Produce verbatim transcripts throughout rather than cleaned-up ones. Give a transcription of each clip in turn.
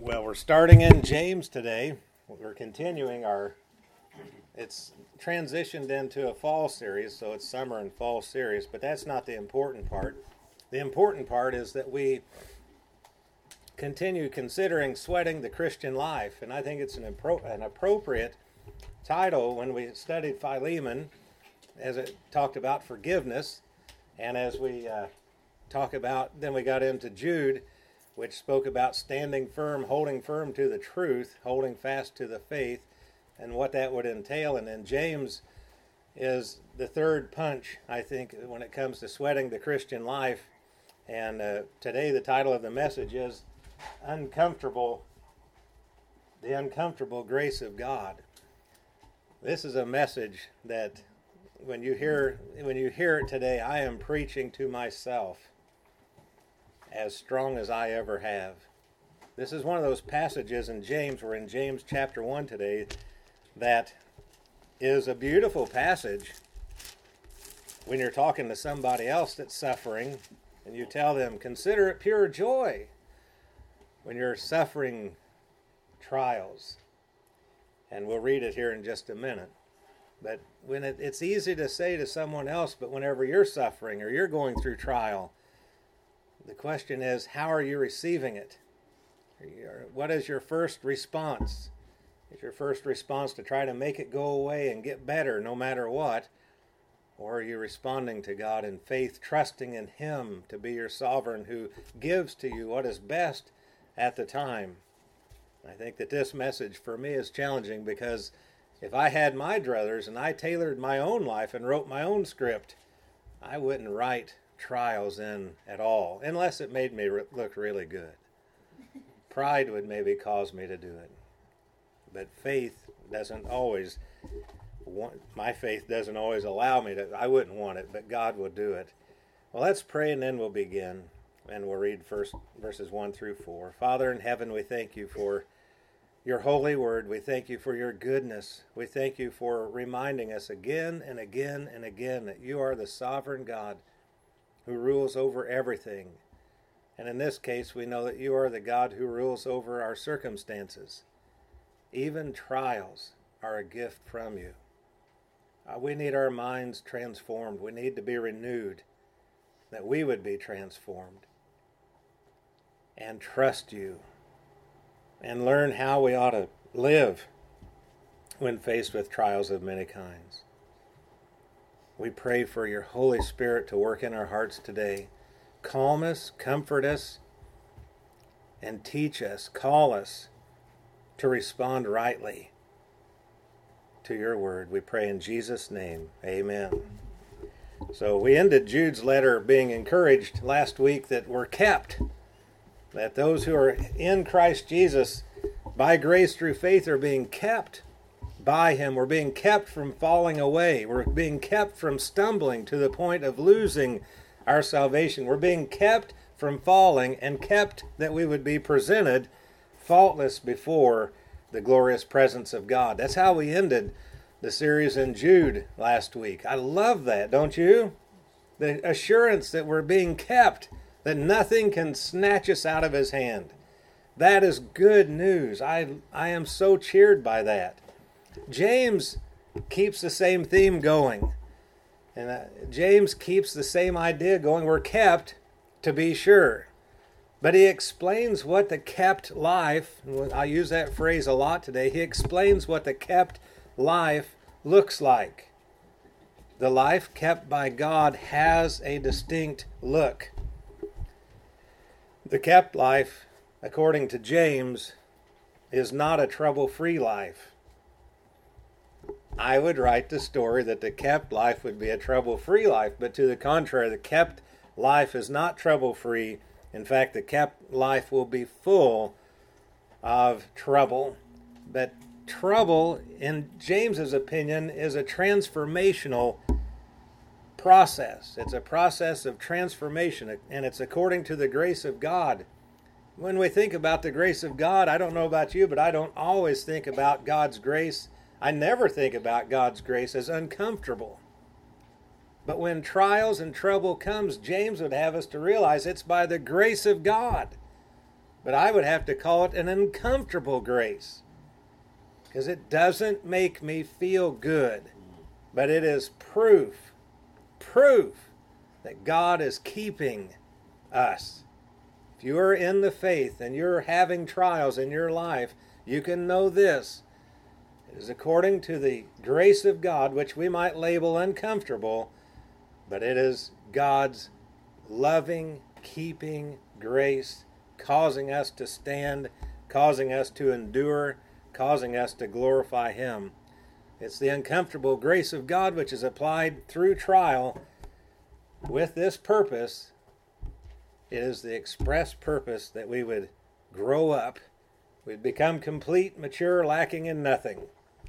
Well, we're starting in James today. We're continuing our, it's transitioned into a fall series, so it's summer and fall series, but that's not the important part. The important part is that we continue considering sweating the Christian life, and I think it's an, appro- an appropriate title when we studied Philemon, as it talked about forgiveness, and as we uh, talk about, then we got into Jude, which spoke about standing firm, holding firm to the truth, holding fast to the faith, and what that would entail. And then James is the third punch, I think, when it comes to sweating the Christian life. And uh, today the title of the message is Uncomfortable, the Uncomfortable Grace of God. This is a message that when you hear when you hear it today, I am preaching to myself as strong as I ever have. This is one of those passages in James, we're in James chapter one today, that is a beautiful passage when you're talking to somebody else that's suffering and you tell them, consider it pure joy when you're suffering trials. And we'll read it here in just a minute. But when it, it's easy to say to someone else, but whenever you're suffering or you're going through trial, the question is, how are you receiving it? What is your first response? Is your first response to try to make it go away and get better no matter what? Or are you responding to God in faith, trusting in Him to be your sovereign who gives to you what is best at the time? I think that this message for me is challenging because if I had my druthers and I tailored my own life and wrote my own script, I wouldn't write trials in at all, unless it made me re- look really good. Pride would maybe cause me to do it. But faith doesn't always, want, my faith doesn't always allow me to, I wouldn't want it, but God will do it. Well, let's pray and then we'll begin. And we'll read first verses one through four. Father in heaven, we thank you for your holy word. We thank you for your goodness. We thank you for reminding us again and again and again that you are the sovereign God who rules over everything. And in this case, we know that you are the God who rules over our circumstances. Even trials are a gift from you. Uh, we need our minds transformed. We need to be renewed, that we would be transformed and trust you and learn how we ought to live when faced with trials of many kinds. We pray for your Holy Spirit to work in our hearts today. Calm us, comfort us, and teach us, call us to respond rightly to your word. We pray in Jesus' name. Amen. So we ended Jude's letter being encouraged last week that we're kept, that those who are in Christ Jesus by grace through faith are being kept by him. We're being kept from falling away. We're being kept from stumbling to the point of losing our salvation. We're being kept from falling and kept that we would be presented faultless before the glorious presence of God. That's how we ended the series in Jude last week. I love that, don't you? The assurance that we're being kept, that nothing can snatch us out of his hand. That is good news. I, I am so cheered by that. James keeps the same theme going. And uh, James keeps the same idea going. We're kept to be sure. But he explains what the kept life, I use that phrase a lot today, he explains what the kept life looks like. The life kept by God has a distinct look. The kept life, according to James, is not a trouble-free life. I would write the story that the kept life would be a trouble-free life, but to the contrary, the kept life is not trouble-free. In fact, the kept life will be full of trouble. But trouble, in James's opinion, is a transformational process. It's a process of transformation, and it's according to the grace of God. When we think about the grace of God, I don't know about you, but I don't always think about God's grace. I never think about God's grace as uncomfortable. But when trials and trouble comes, James would have us to realize it's by the grace of God But I would have to call it an uncomfortable grace, because it doesn't make me feel good. But it is proof, proof that God is keeping us. If you are in the faith and you're having trials in your life, you can know this. It is according to the grace of God, which we might label uncomfortable, but it is God's loving, keeping grace, causing us to stand, causing us to endure, causing us to glorify Him. It's the uncomfortable grace of God which is applied through trial with this purpose. It is the express purpose that we would grow up, we'd become complete, mature, lacking in nothing.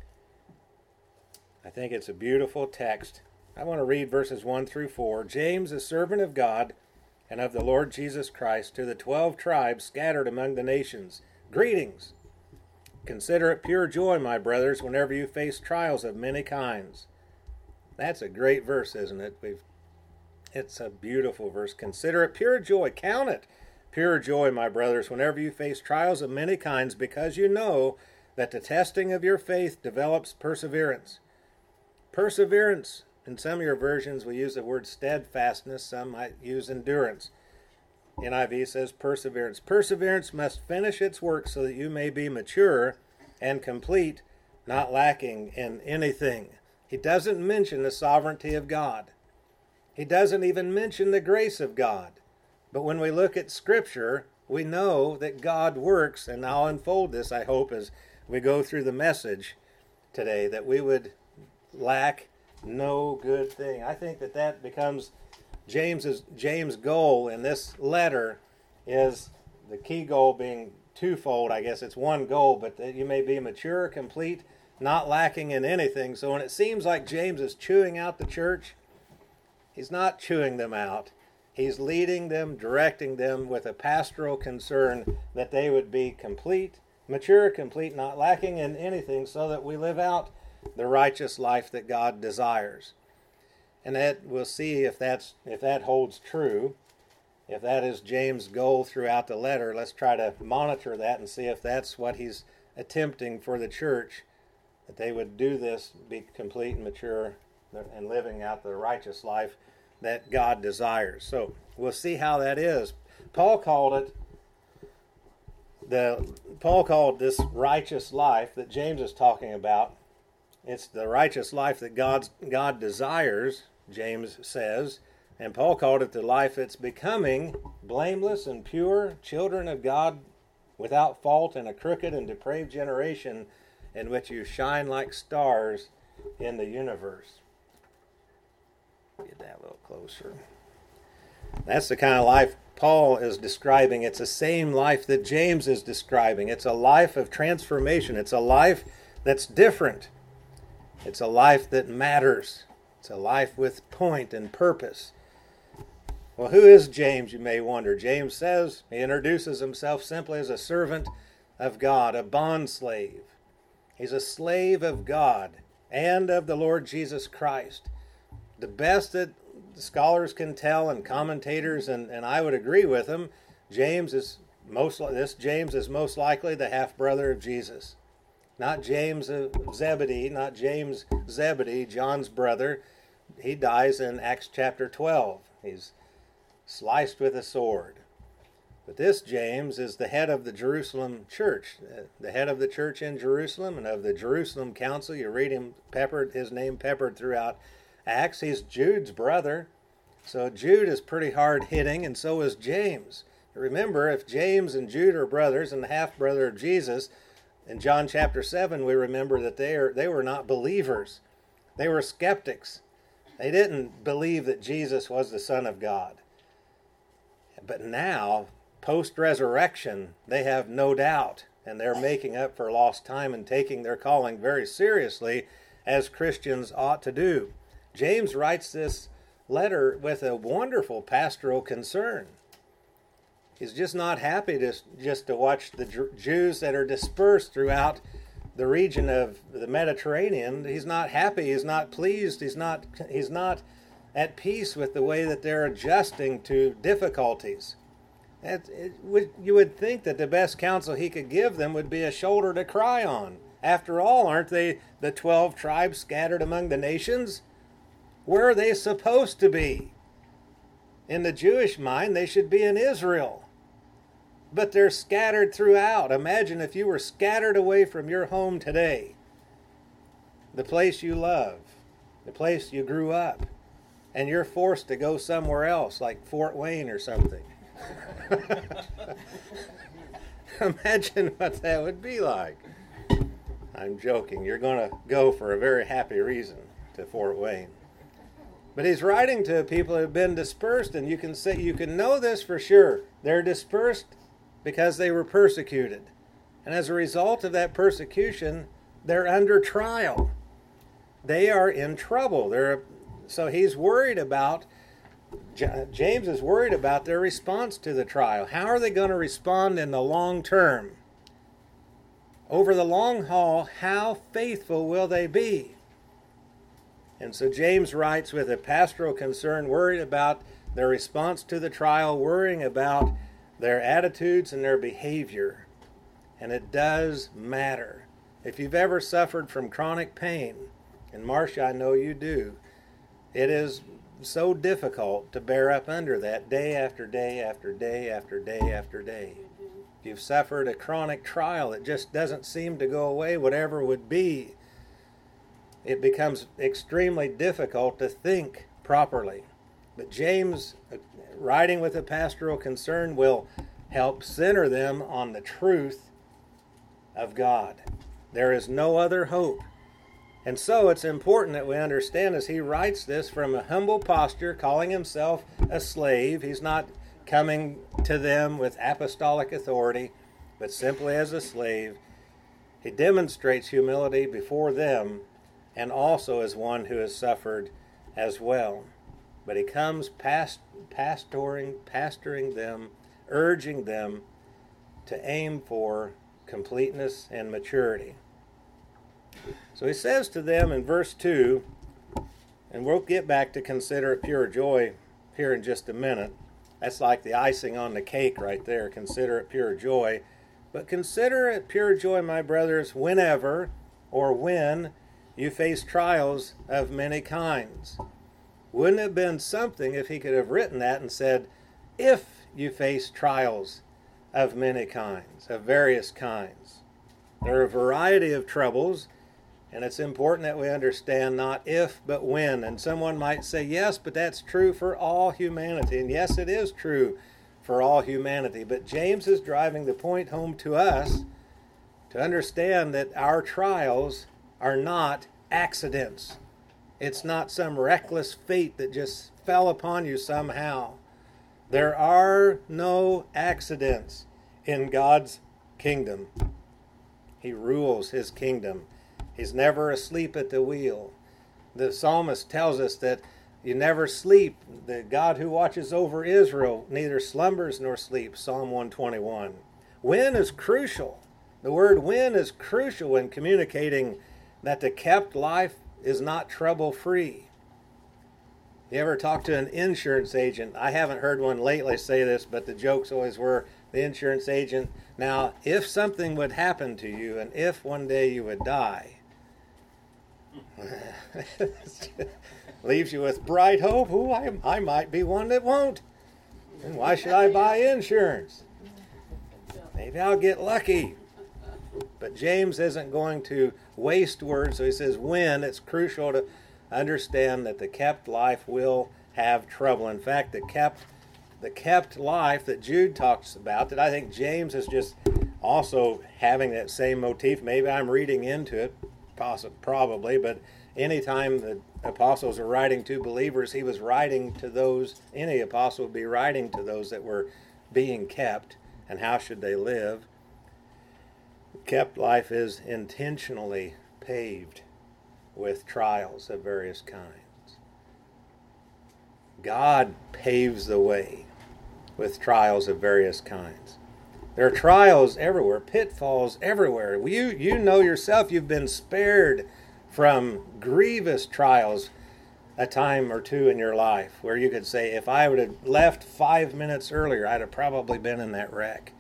I think it's a beautiful text. I want to read verses one through four. James, a servant of God and of the Lord Jesus Christ, to the twelve tribes scattered among the nations, greetings. Consider it pure joy, my brothers, whenever you face trials of many kinds. That's a great verse, isn't it? We've, it's a beautiful verse. Consider it pure joy. Count it pure joy, my brothers, whenever you face trials of many kinds, because you know that the testing of your faith develops perseverance. Perseverance. In some of your versions, we use the word steadfastness. Some might use endurance. N I V says perseverance. Perseverance must finish its work so that you may be mature and complete, not lacking in anything. He doesn't mention the sovereignty of God. He doesn't even mention the grace of God. But when we look at Scripture, we know that God works, and I'll unfold this, I hope, as we go through the message today, that we would lack no good thing. I think that that becomes James's James' goal in this letter, is the key goal being twofold. I guess it's one goal, but that you may be mature, complete, not lacking in anything. So when it seems like James is chewing out the church, he's not chewing them out. He's leading them, directing them with a pastoral concern that they would be complete, mature, complete, not lacking in anything, so that we live out the righteous life that God desires. And that we'll see if that's if that holds true, if that is James' goal throughout the letter. Let's try to monitor that and see if that's what he's attempting for the church, that they would do this, be complete and mature, and living out the righteous life that God desires. So we'll see how that is. Paul called it the Paul called this righteous life that James is talking about. It's the righteous life that God's, God desires, James says, and Paul called it the life that's becoming blameless and pure, children of God without fault in a crooked and depraved generation in which you shine like stars in the universe. Get that a little closer. That's the kind of life Paul is describing. It's the same life that James is describing. It's a life of transformation. It's a life that's different. It's a life that matters. It's a life with point and purpose. Well, who is James, you may wonder? James says, he introduces himself simply as a servant of God, a bondslave. He's a slave of God and of the Lord Jesus Christ. The best that scholars can tell, and commentators, and, and I would agree with them, James is most this James is most likely the half-brother of Jesus. Not James of Zebedee, not James Zebedee, John's brother. He dies in Acts chapter twelve. He's sliced with a sword. But this James is the head of the Jerusalem church, the head of the church in Jerusalem and of the Jerusalem council. You read him peppered, his name peppered throughout Acts. He's Jude's brother. So Jude is pretty hard hitting, and so is James. Remember, if James and Jude are brothers and the half-brother of Jesus, in John chapter seven, we remember that they are they were not believers. They were skeptics. They didn't believe that Jesus was the Son of God. But now, post-resurrection, they have no doubt, and they're making up for lost time and taking their calling very seriously, as Christians ought to do. James writes this letter with a wonderful pastoral concern. He's just not happy to, just to watch the Jews that are dispersed throughout the region of the Mediterranean. He's not happy. He's not pleased. He's not, he's not at peace with the way that they're adjusting to difficulties. It, it would, you would think that the best counsel he could give them would be a shoulder to cry on. After all, aren't they the twelve tribes scattered among the nations? Where are they supposed to be? In the Jewish mind, they should be in Israel. But they're scattered throughout. Imagine if you were scattered away from your home today, the place you love, the place you grew up, and you're forced to go somewhere else, like Fort Wayne or something. Imagine what that would be like. I'm joking. You're going to go for a very happy reason to Fort Wayne. But he's writing to people who have been dispersed, and you can say, you can know this for sure. They're dispersed because they were persecuted. And as a result of that persecution, they're under trial. They are in trouble. They're, so he's worried about, James is worried about their response to the trial. How are they going to respond in the long term? Over the long haul, how faithful will they be? And so James writes with a pastoral concern, worried about their response to the trial, worrying about their attitudes and their behavior. And it does matter. If you've ever suffered from chronic pain, and Marcia, I know you do, it is so difficult to bear up under that day after day after day after day after day. If you've suffered a chronic trial that just doesn't seem to go away, whatever it would be, it becomes extremely difficult to think properly. But James, writing with a pastoral concern, will help center them on the truth of God. There is no other hope. And so it's important that we understand as he writes this from a humble posture, calling himself a slave. He's not coming to them with apostolic authority, but simply as a slave. He demonstrates humility before them and also as one who has suffered as well. But he comes past, pastoring, pastoring them, urging them to aim for completeness and maturity. So he says to them in verse two, and we'll get back to consider it pure joy here in just a minute. That's like the icing on the cake right there. Consider it pure joy. But consider it pure joy, my brothers, whenever or when you face trials of many kinds. Wouldn't it have been something if he could have written that and said, if you face trials of many kinds, of various kinds. There are a variety of troubles, and it's important that we understand not if, but when. And someone might say, yes, but that's true for all humanity. And yes, it is true for all humanity. But James is driving the point home to us to understand that our trials are not accidents. It's not some reckless fate that just fell upon you somehow. There are no accidents in God's kingdom. He rules his kingdom. He's never asleep at the wheel. The psalmist tells us that you never sleep. The God who watches over Israel neither slumbers nor sleeps, Psalm one twenty-one. When is crucial. The word when is crucial in communicating that the kept life is not trouble-free. You ever talk to an insurance agent? I haven't heard one lately say this, but the jokes always were, the insurance agent, now, if something would happen to you, and if one day you would die, leaves you with bright hope. Ooh, I, I might be one that won't. And why should I buy insurance? Maybe I'll get lucky. But James isn't going to waste words, so he says when. It's crucial to understand that the kept life will have trouble. In fact, the kept the kept life that Jude talks about, that I think James is just also having that same motif. Maybe I'm reading into it, possibly, probably, but anytime the apostles are writing to believers, he was writing to those, any apostle would be writing to those that were being kept, and how should they live. Kept life is intentionally paved with trials of various kinds. God paves the way with trials of various kinds. There are trials everywhere, pitfalls everywhere. You, you know yourself, you've been spared from grievous trials a time or two in your life where you could say, if I would have left five minutes earlier, I'd have probably been in that wreck?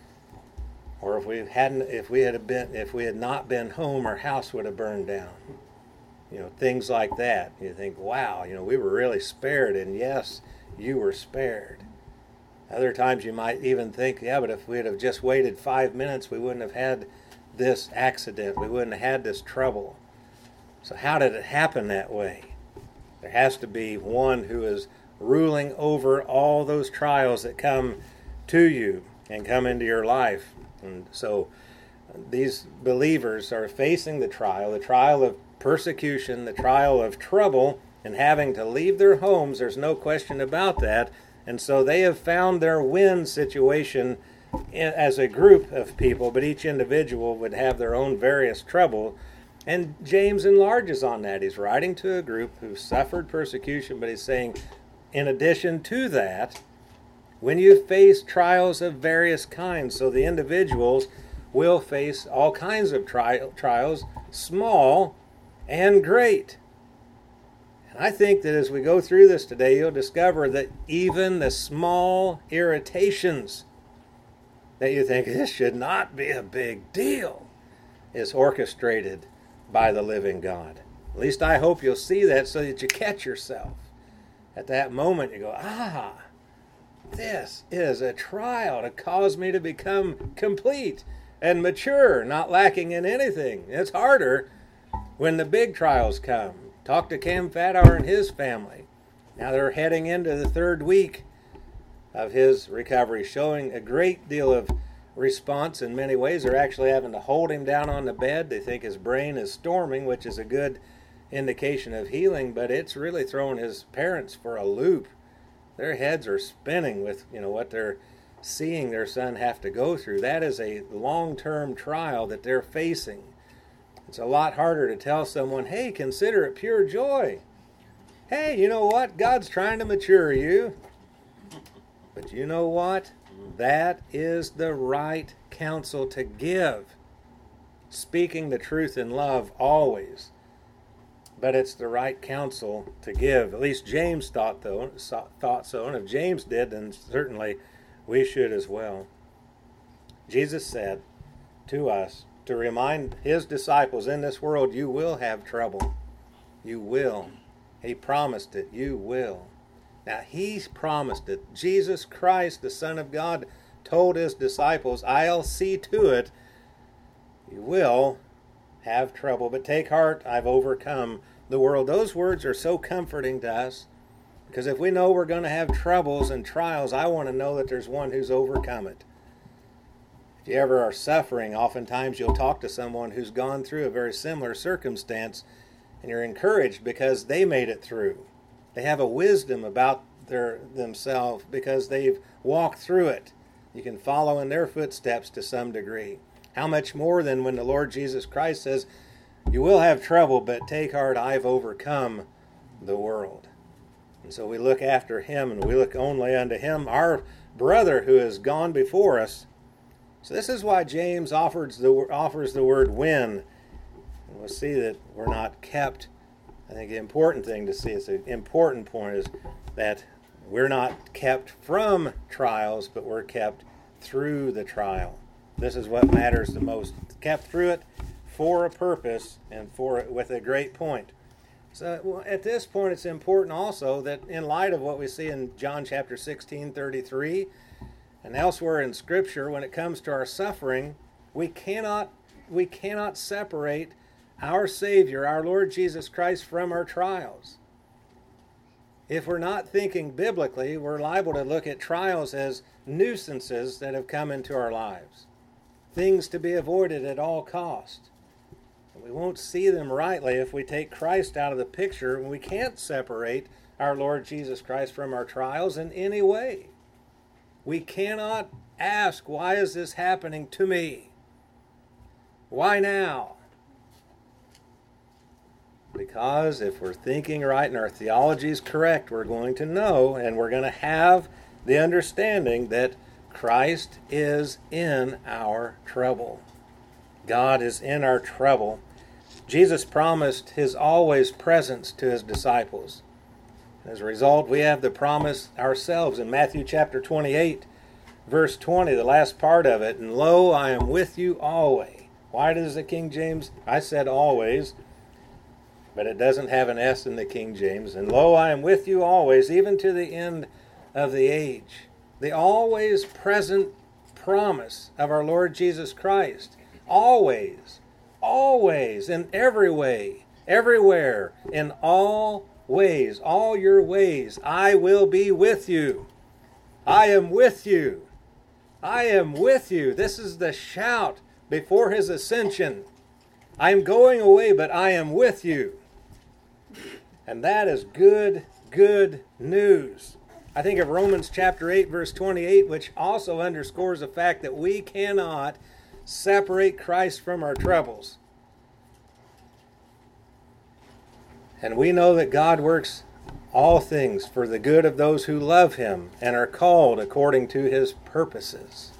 Or if we hadn't, if we had been, if we had not been home, our house would have burned down. You know, things like that. You think, wow, you know, we were really spared, and yes, you were spared. Other times you might even think, yeah, but if we'd have just waited five minutes, we wouldn't have had this accident. We wouldn't have had this trouble. So how did it happen that way? There has to be one who is ruling over all those trials that come to you and come into your life. And so these believers are facing the trial, the trial of persecution, the trial of trouble, and having to leave their homes. There's no question about that. And so they have found their win situation as a group of people, but each individual would have their own various trouble. And James enlarges on that. He's writing to a group who suffered persecution, but he's saying, in addition to that, when you face trials of various kinds, so the individuals will face all kinds of tri- trials, small and great. And I think that as we go through this today, you'll discover that even the small irritations that you think this should not be a big deal is orchestrated by the living God. At least I hope you'll see that so that you catch yourself. At that moment you go, ah, this is a trial to cause me to become complete and mature, not lacking in anything. It's harder when the big trials come. Talk to Cam Fathour and his family. Now they're heading into the third week of his recovery, showing a great deal of response in many ways. They're actually having to hold him down on the bed. They think his brain is storming, which is a good indication of healing, but it's really throwing his parents for a loop. Their heads are spinning with, you know, what they're seeing their son have to go through. That is a long-term trial that they're facing. It's a lot harder to tell someone, hey, consider it pure joy. Hey, you know what? God's trying to mature you. But you know what? That is the right counsel to give. Speaking the truth in love always. But it's the right counsel to give. At least James thought, though, thought so. And if James did, then certainly we should as well. Jesus said to us to remind his disciples, in this world you will have trouble. You will. He promised it. You will. Now, he's promised it. Jesus Christ, the Son of God, told his disciples, I'll see to it. You will have trouble, but take heart, I've overcome the world. Those words are so comforting to us, because if we know we're going to have troubles and trials, I want to know that there's one who's overcome it. If you ever are suffering, oftentimes you'll talk to someone who's gone through a very similar circumstance, and you're encouraged because they made it through. They have a wisdom about their themselves because they've walked through it. You can follow in their footsteps to some degree. How much more than when the Lord Jesus Christ says, you will have trouble, but take heart, I've overcome the world. And so we look after him, and we look only unto him, our brother who has gone before us. So this is why James offers the, offers the word when. And we'll see that we're not kept. I think the important thing to see, it's an important point, is that we're not kept from trials, but we're kept through the trial. This is what matters the most. Kept through it for a purpose and for with a great point. So well, at this point, it's important also that in light of what we see in John chapter sixteen, thirty-three, and elsewhere in Scripture, when it comes to our suffering, we cannot we cannot separate our Savior, our Lord Jesus Christ, from our trials. If we're not thinking biblically, we're liable to look at trials as nuisances that have come into our lives, things to be avoided at all cost. We won't see them rightly if we take Christ out of the picture, and we can't separate our Lord Jesus Christ from our trials in any way. We cannot ask, why is this happening to me? Why now? Because if we're thinking right and our theology is correct, we're going to know and we're going to have the understanding that Christ is in our trouble. God is in our trouble. Jesus promised his always presence to his disciples. As a result, we have the promise ourselves in Matthew chapter twenty-eight, verse twenty, the last part of it. And lo, I am with you always. Why does the King James? I said always, but it doesn't have an S in the King James. And lo, I am with you always, even to the end of the age. The always present promise of our Lord Jesus Christ. Always, always, in every way, everywhere, in all ways, all your ways, I will be with you. I am with you. I am with you. This is the shout before his ascension. I am going away, but I am with you. And that is good, good news. I think of Romans chapter eight, verse twenty-eight, which also underscores the fact that we cannot separate Christ from our troubles. And we know that God works all things for the good of those who love him and are called according to his purposes.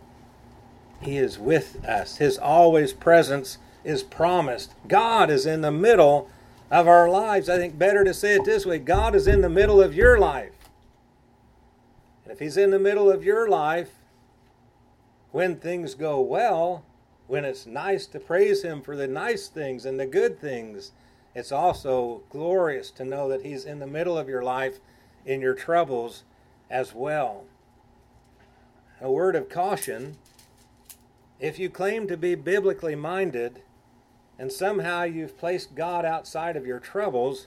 He is with us. His always presence is promised. God is in the middle of our lives. I think better to say it this way: God is in the middle of your life. And if he's in the middle of your life, when things go well, when it's nice to praise him for the nice things and the good things, it's also glorious to know that he's in the middle of your life in your troubles as well. A word of caution: if you claim to be biblically minded and somehow you've placed God outside of your troubles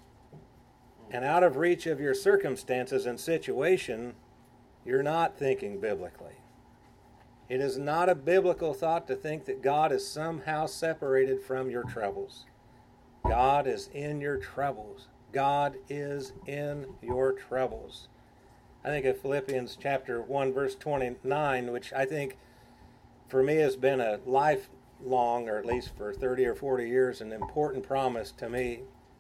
and out of reach of your circumstances and situation, you're not thinking biblically. It is not a biblical thought to think that God is somehow separated from your troubles. God is in your troubles. God is in your troubles. I think of Philippians chapter one, verse twenty-nine, which I think for me has been a lifelong, or at least for thirty or forty years, an important promise to me.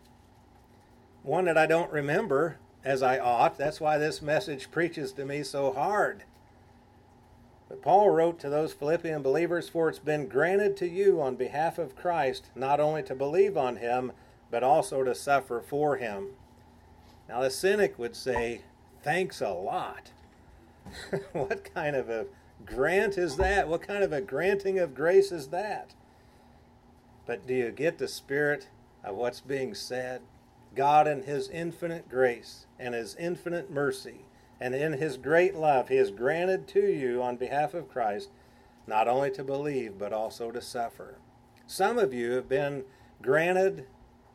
One that I don't remember as I ought. That's why this message preaches to me so hard. But Paul wrote to those Philippian believers, "For it's been granted to you on behalf of Christ, not only to believe on him, but also to suffer for him." Now the cynic would say, thanks a lot. What kind of a grant is that? What kind of a granting of grace is that? But do you get the spirit of what's being said? God in his infinite grace and his infinite mercy and in his great love, he has granted to you on behalf of Christ not only to believe but also to suffer. Some of you have been granted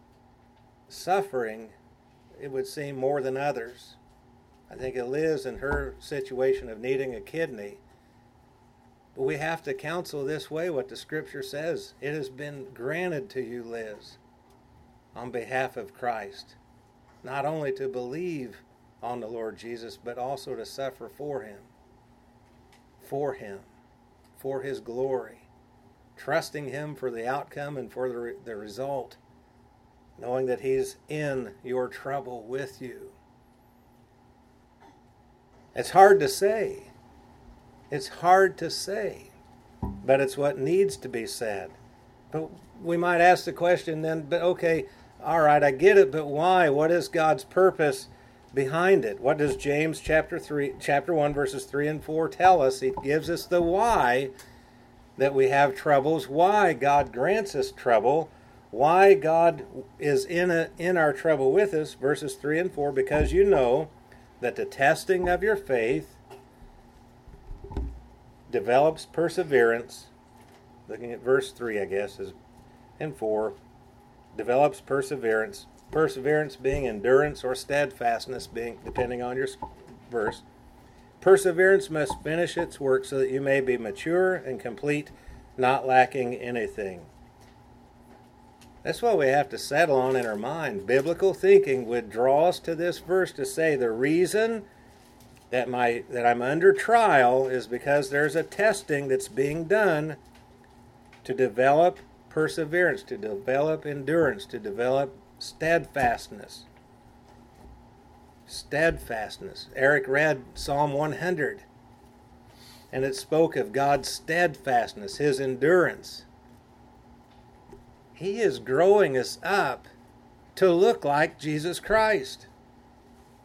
suffering, it would seem, more than others. I think of Liz and her situation of needing a kidney. But we have to counsel this way what the Scripture says. It has been granted to you, Liz, on behalf of Christ, not only to believe on the Lord Jesus, but also to suffer for him, for him, for his glory, trusting him for the outcome and for the, re- the result, knowing that he's in your trouble with you. It's hard to say. It's hard to say, but it's what needs to be said. But we might ask the question then, but okay, all right, I get it, but why? What is God's purpose behind it? What does James chapter three, chapter one, verses three and four tell us? He gives us the why that we have troubles, why God grants us trouble, why God is in a, in our trouble with us, verses three and four, because you know that the testing of your faith develops perseverance. Looking at verse three, I guess, is and four, develops perseverance. Perseverance being endurance, or steadfastness being, depending on your verse. Perseverance must finish its work so that you may be mature and complete, not lacking anything. That's what we have to settle on in our mind. Biblical thinking would draw us to this verse to say the reason that my that I'm under trial is because there's a testing that's being done to develop perseverance, to develop endurance, to develop steadfastness. Steadfastness. Eric read Psalm one hundred, and it spoke of God's steadfastness, his endurance. He is growing us up to look like Jesus Christ.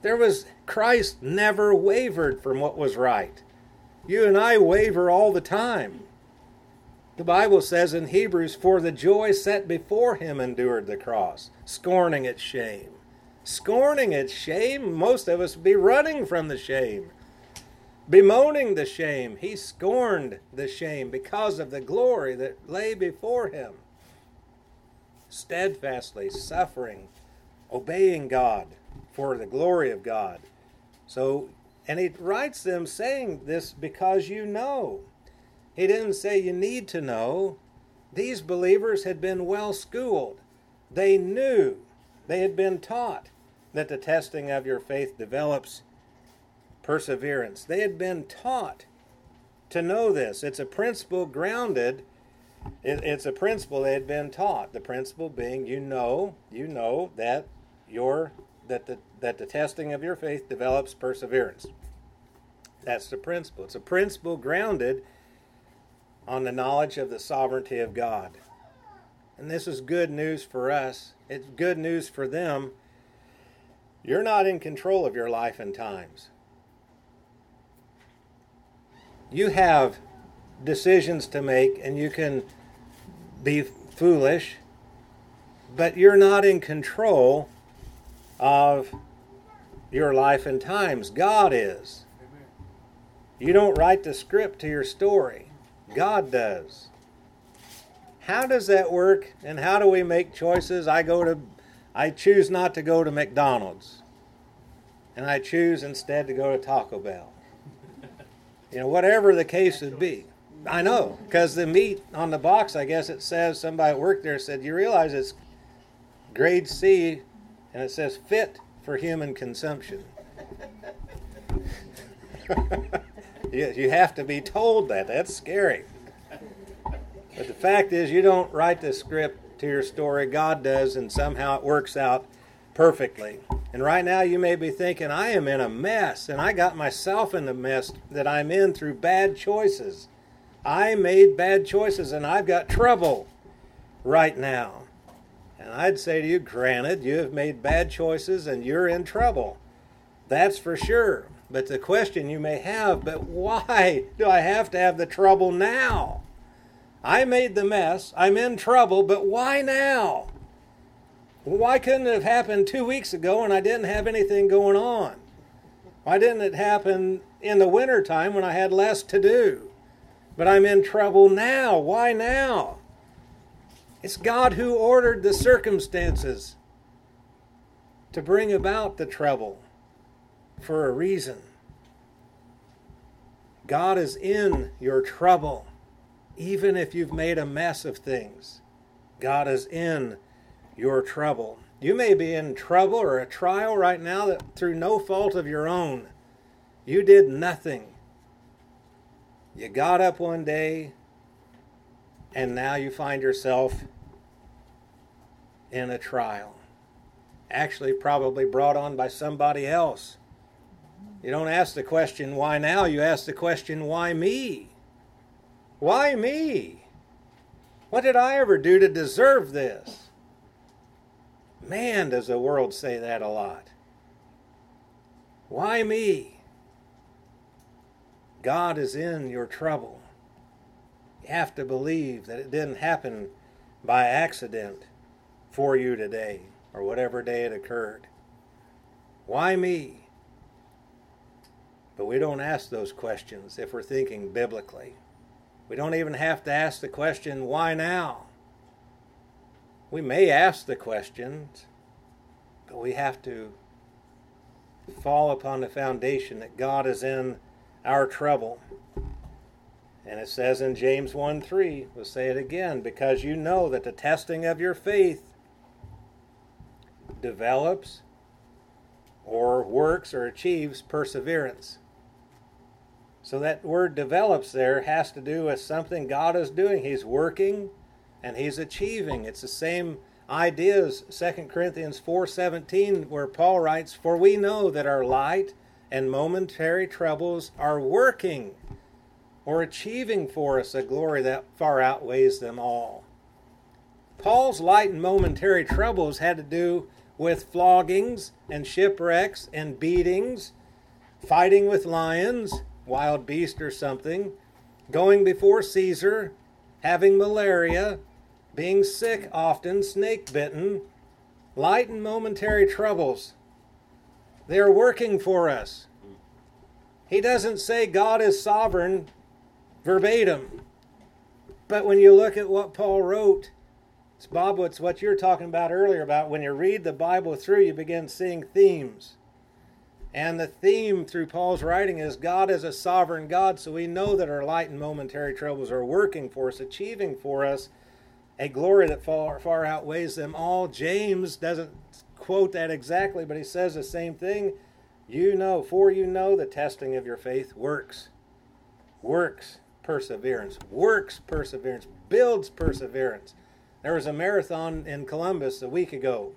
There was, Christ never wavered from what was right. You and I waver all the time. The Bible says in Hebrews, for the joy set before him endured the cross, scorning its shame. Scorning its shame? Most of us be running from the shame, bemoaning the shame. He scorned the shame because of the glory that lay before him. Steadfastly suffering, obeying God for the glory of God. So, and he writes them saying this because you know. He didn't say you need to know. These believers had been well schooled. They knew, they had been taught that the testing of your faith develops perseverance. They had been taught to know this. It's a principle grounded, it, it's a principle they had been taught. The principle being, you know, you know that your that the that the testing of your faith develops perseverance. That's the principle. It's a principle grounded on the knowledge of the sovereignty of God. And this is good news for us. It's good news for them. You're not in control of your life and times. You have decisions to make, and you can be foolish, but you're not in control of your life and times. God is. You don't write the script to your story. God does. How does that work, and how do we make choices? I go to, I choose not to go to McDonald's, and I choose instead to go to Taco Bell. You know, whatever the case would be. I know, because the meat on the box, I guess it says, somebody at work there said, you realize it's grade C, and it says fit for human consumption. you, you have to be told that. That's scary. But the fact is, you don't write the script to your story. God does, and somehow it works out perfectly. And right now you may be thinking, I am in a mess, and I got myself in the mess that I'm in through bad choices. I made bad choices, and I've got trouble right now. And I'd say to you, granted, you have made bad choices, and you're in trouble. That's for sure. But the question you may have, but why do I have to have the trouble now? I made the mess, I'm in trouble, but why now? Why couldn't it have happened two weeks ago and I didn't have anything going on? Why didn't it happen in the wintertime when I had less to do? But I'm in trouble now. Why now? It's God who ordered the circumstances to bring about the trouble for a reason. God is in your trouble, even if you've made a mess of things. God is in your trouble. You may be in trouble or a trial right now that through no fault of your own. You did nothing. You got up one day and now you find yourself in a trial. Actually, probably brought on by somebody else. You don't ask the question, why now? You ask the question, why me? Why me? What did I ever do to deserve this? Man, does the world say that a lot. Why me? God is in your trouble. You have to believe that it didn't happen by accident for you today, or whatever day it occurred. Why me? But we don't ask those questions if we're thinking biblically. We don't even have to ask the question, why now? We may ask the questions, but we have to fall upon the foundation that God is in our trouble. And it says in James one three, we'll say it again, because you know that the testing of your faith develops or works or achieves perseverance. So that word develops there has to do with something God is doing. He's working and He's achieving. It's the same idea as Second Corinthians four seventeen, where Paul writes, for we know that our light and momentary troubles are working or achieving for us a glory that far outweighs them all. Paul's light and momentary troubles had to do with floggings and shipwrecks and beatings, fighting with lions, wild beast or something, going before Caesar, having malaria, being sick often, snake-bitten, light and momentary troubles. They are working for us. He doesn't say God is sovereign verbatim. But when you look at what Paul wrote, it's Bob, what's what you're talking about earlier about when you read the Bible through, you begin seeing themes. And the theme through Paul's writing is God is a sovereign God, so we know that our light and momentary troubles are working for us, achieving for us a glory that far, far outweighs them all. James doesn't quote that exactly, but he says the same thing. You know, for you know the testing of your faith works. Works perseverance. Works perseverance. Builds perseverance. There was a marathon in Columbus a week ago.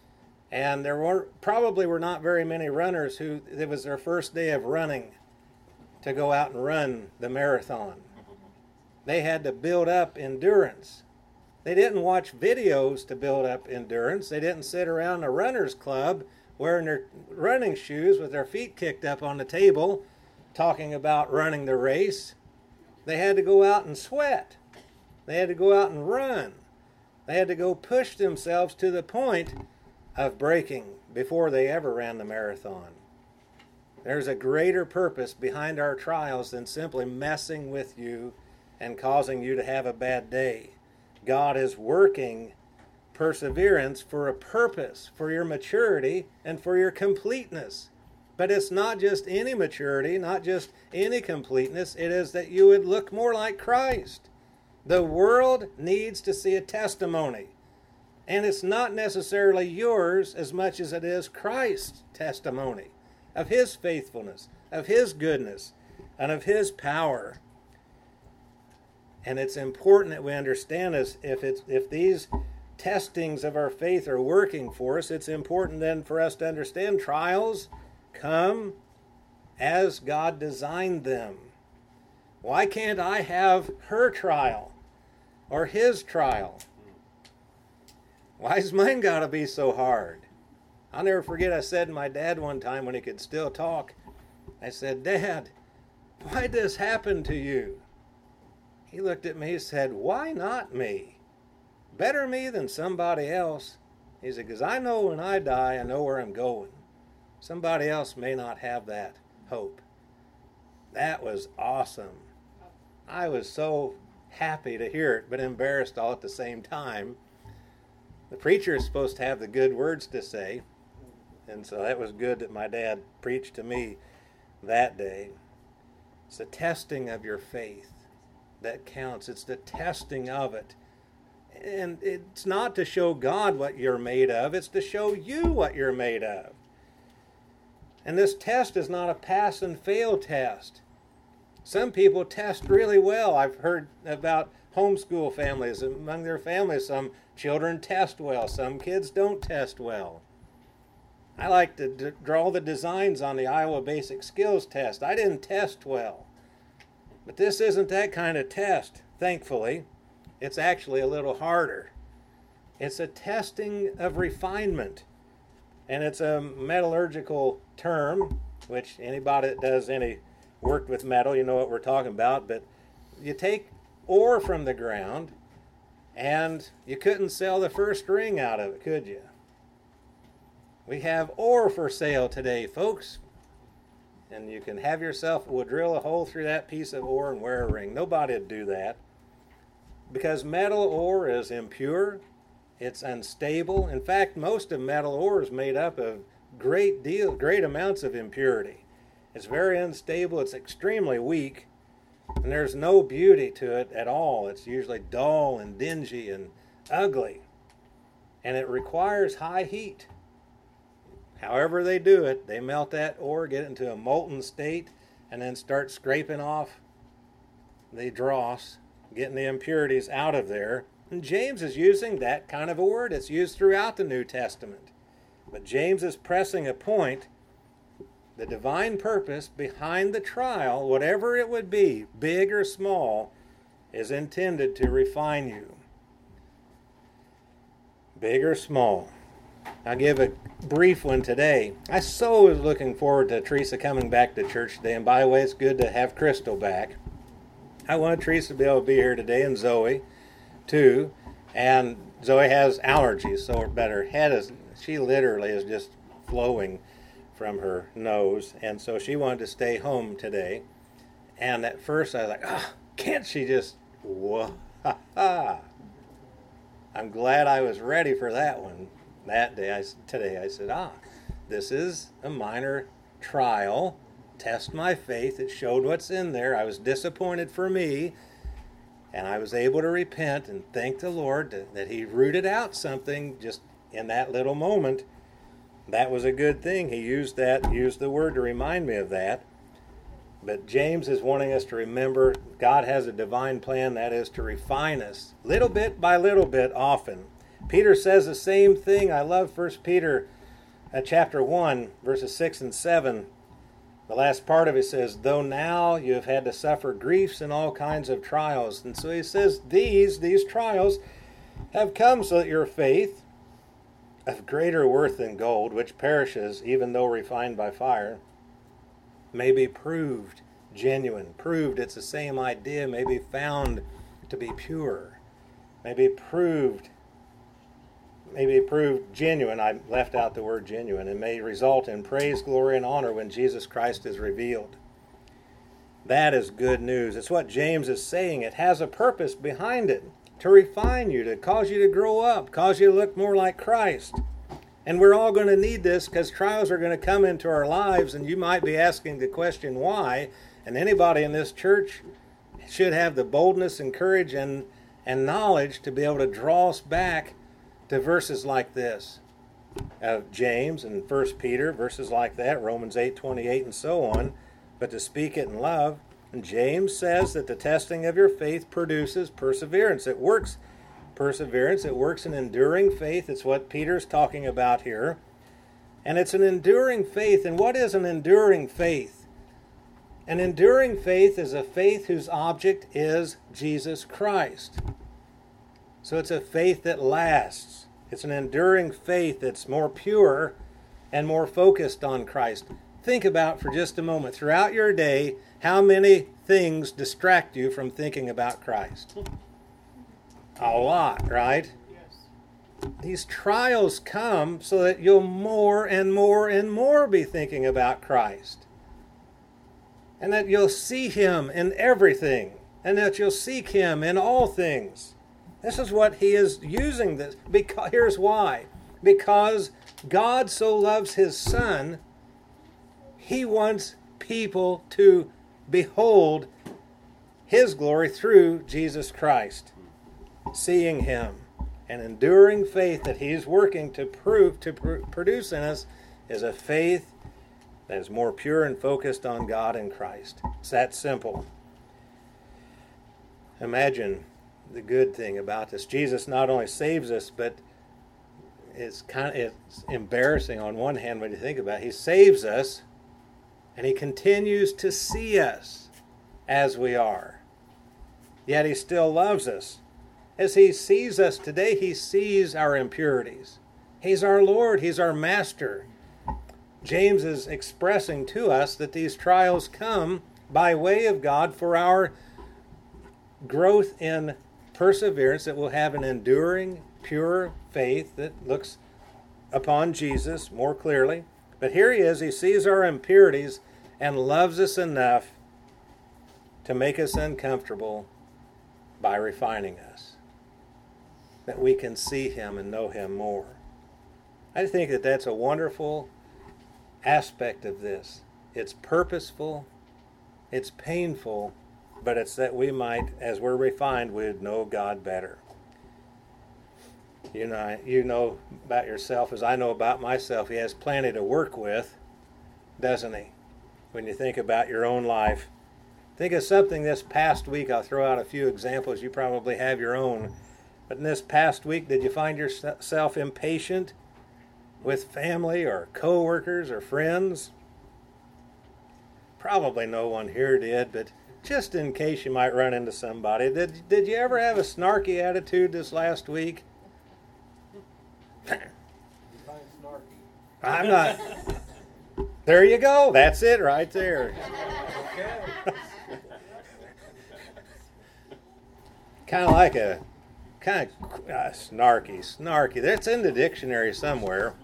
And there were probably were not very many runners who it was their first day of running to go out and run the marathon. They had to build up endurance. They didn't watch videos to build up endurance. They didn't sit around a runner's club wearing their running shoes with their feet kicked up on the table talking about running the race. They had to go out and sweat. They had to go out and run. They had to go push themselves to the point of breaking before they ever ran the marathon. There's a greater purpose behind our trials than simply messing with you and causing you to have a bad day. God is working perseverance for a purpose, for your maturity and for your completeness. But it's not just any maturity, not just any completeness. It is that you would look more like Christ. The world needs to see a testimony. And it's not necessarily yours as much as it is Christ's testimony of His faithfulness, of His goodness, and of His power. And it's important that we understand this. If it's if these testings of our faith are working for us, it's important then for us to understand trials come as God designed them. Why can't I have her trial or his trial? Why's mine got to be so hard? I'll never forget I said to my dad one time when he could still talk, I said, Dad, why did this happen to you? He looked at me and said, why not me? Better me than somebody else. He said, because I know when I die, I know where I'm going. Somebody else may not have that hope. That was awesome. I was so happy to hear it, but embarrassed all at the same time. The preacher is supposed to have the good words to say, and so that was good that my dad preached to me that day. It's the testing of your faith that counts. It's the testing of it. And it's not to show God what you're made of. It's to show you what you're made of. And this test is not a pass and fail test. Some people test really well. I've heard about homeschool families. Among their families, some children test well. Some kids don't test well. I like to d- draw the designs on the Iowa Basic Skills test. I didn't test well. But this isn't that kind of test, thankfully. It's actually a little harder. It's a testing of refinement. And it's a metallurgical term, which anybody that does any work with metal, you know what we're talking about. But you take ore from the ground, and you couldn't sell the first ring out of it, could you? We have ore for sale today, folks. And you can have yourself, we'll drill a hole through that piece of ore and wear a ring. Nobody would do that. Because metal ore is impure, it's unstable. In fact, most of metal ore is made up of great deal, great amounts of impurity. It's very unstable, it's extremely weak, and there's no beauty to it at all. It's usually dull and dingy and ugly. And it requires high heat. However they do it, they melt that ore, get it into a molten state, and then start scraping off the dross, getting the impurities out of there. And James is using that kind of a word. It's used throughout the New Testament. But James is pressing a point. The divine purpose behind the trial, whatever it would be, big or small, is intended to refine you. Big or small. I'll give a brief one today. I so was looking forward to Teresa coming back to church today, and by the way, it's good to have Crystal back. I wanted Teresa to be able to be here today, and Zoe, too. And Zoe has allergies, so but her head is, she literally is just flowing from her nose, and so she wanted to stay home today. And at first I was like, oh, can't she just, whoa, ha, ha. I'm glad I was ready for that one. That day, I, today I said, ah, this is a minor trial. Test my faith. It showed what's in there. I was disappointed for me, and I was able to repent and thank the Lord that, that he rooted out something just in that little moment. That was a good thing. He used that, used the word to remind me of that. But James is wanting us to remember God has a divine plan, that is to refine us little bit by little bit often. Peter says the same thing. I love First Peter uh, chapter one, verses six and seven. The last part of it says, though now you have had to suffer griefs and all kinds of trials. And so he says, these, these trials have come so that your faith, of greater worth than gold, which perishes even though refined by fire, may be proved genuine. Proved, it's the same idea, may be found to be pure. May be proved may be proved genuine. I left out the word genuine. And may result in praise, glory, and honor when Jesus Christ is revealed. That is good news. It's what James is saying. It has a purpose behind it. To refine you, to cause you to grow up, cause you to look more like Christ. And we're all going to need this because trials are going to come into our lives, and you might be asking the question why. And anybody in this church should have the boldness and courage and, and knowledge to be able to draw us back to verses like this of James and First Peter, verses like that, Romans eight twenty-eight and so on, but to speak it in love. And James says that the testing of your faith produces perseverance. It works perseverance. It works in enduring faith. It's what Peter's talking about here. And it's an enduring faith. And what is an enduring faith? An enduring faith is a faith whose object is Jesus Christ. So it's a faith that lasts. It's an enduring faith that's more pure and more focused on Christ. Think about for just a moment, throughout your day, how many things distract you from thinking about Christ? A lot, right? Yes. These trials come so that you'll more and more and more be thinking about Christ. And that you'll see him in everything. And that you'll seek him in all things. This is what he is using this. Because, here's why. Because God so loves his Son, he wants people to behold his glory through Jesus Christ. Seeing him. And enduring faith that he's working to prove, to pr- produce in us, is a faith that is more pure and focused on God and Christ. It's that simple. Imagine the good thing about this. Jesus not only saves us, but it's kind of it's embarrassing on one hand when you think about it. He saves us, and he continues to see us as we are. Yet he still loves us. As he sees us today, he sees our impurities. He's our Lord. He's our Master. James is expressing to us that these trials come by way of God for our growth in perseverance, that will have an enduring, pure faith that looks upon Jesus more clearly. But here he is, he sees our impurities and loves us enough to make us uncomfortable by refining us, that we can see him and know him more. I think that that's a wonderful aspect of this. It's purposeful, it's painful, but it's that we might, as we're refined, we'd know God better. You know, you know about yourself as I know about myself. He has plenty to work with, doesn't he? When you think about your own life. Think of something this past week. I'll throw out a few examples. You probably have your own. But in this past week, did you find yourself impatient with family or co-workers or friends? Probably no one here did, but just in case you might run into somebody, did, did you ever have a snarky attitude this last week? I'm not. There you go. That's it right there. Kind of like a, kind of uh, snarky, snarky. That's in the dictionary somewhere.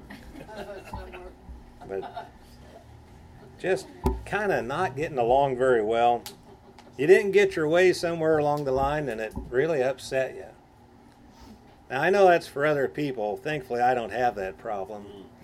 But just kind of not getting along very well. You didn't get your way somewhere along the line and it really upset you. Now, I know that's for other people. Thankfully, I don't have that problem.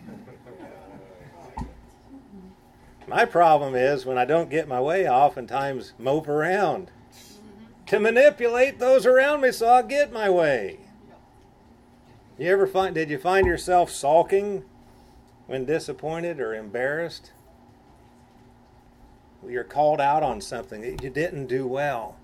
My problem is when I don't get my way, I oftentimes mope around to manipulate those around me so I'll get my way. You ever find, did you find yourself sulking when disappointed or embarrassed? You're called out on something that you didn't do well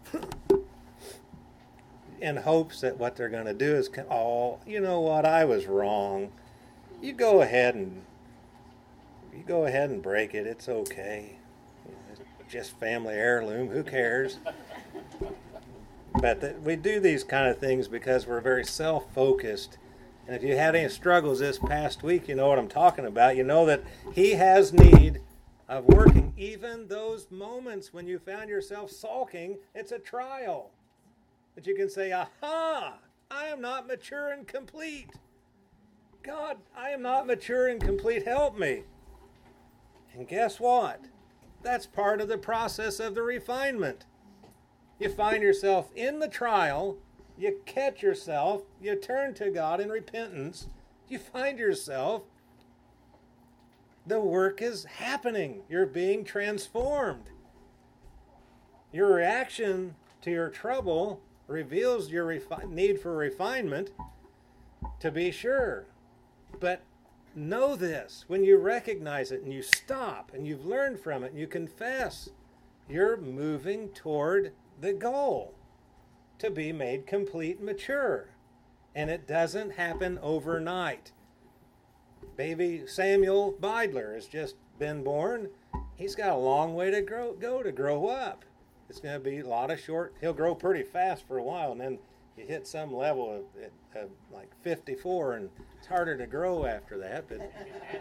in hopes that what they're going to do is, oh, you know what, I was wrong. You go ahead and you go ahead and break it. It's okay. It's just family heirloom. Who cares? But the, we do these kind of things because we're very self-focused. And if you had any struggles this past week, you know what I'm talking about. You know that He has need of working. Even those moments when you found yourself sulking, it's a trial. But you can say, aha, I am not mature and complete. God, I am not mature and complete. Help me. And guess what? That's part of the process of the refinement. You find yourself in the trial, you catch yourself, you turn to God in repentance, you find yourself, the work is happening. You're being transformed. Your reaction to your trouble reveals your refi- need for refinement, to be sure. But know this, when you recognize it and you stop and you've learned from it and you confess, you're moving toward the goal to be made complete and mature. And it doesn't happen overnight. Baby Samuel Beidler has just been born. He's got a long way to grow, go to grow up. It's going to be a lot of short, he'll grow pretty fast for a while, and then you hit some level of, of like fifty-four, and it's harder to grow after that. But